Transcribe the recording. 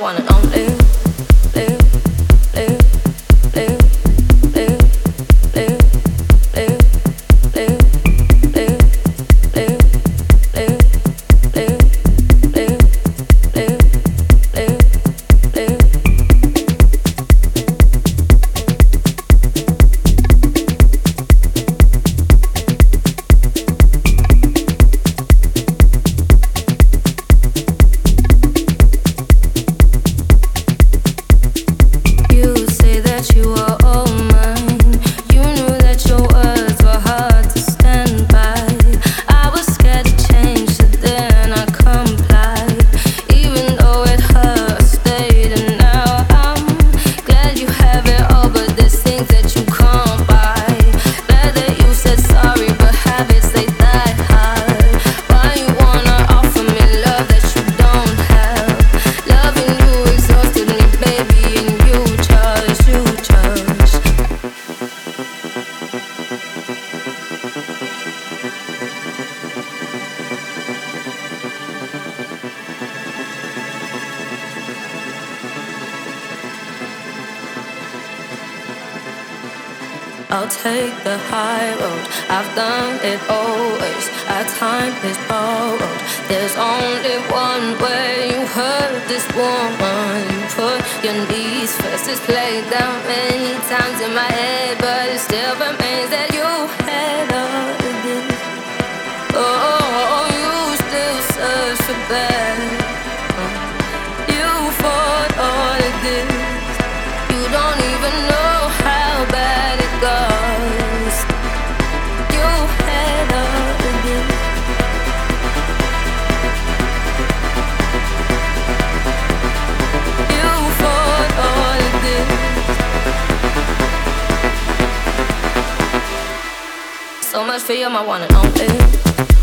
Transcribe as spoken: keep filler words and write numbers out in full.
one and only. Live, live, live, live, live, live, live, live, live, live, live, live, live, live, live. I'll take the high road, I've done it always. Our time is borrowed. There's only one way. You hurt this woman. You put your knees first. It's played down many times in my head, but it still remains that you had all of this. Oh, you still search for bad. You fought all of this. You don't even know how bad it goes. You had all of this. You fought all of this. So much for you, my one and only.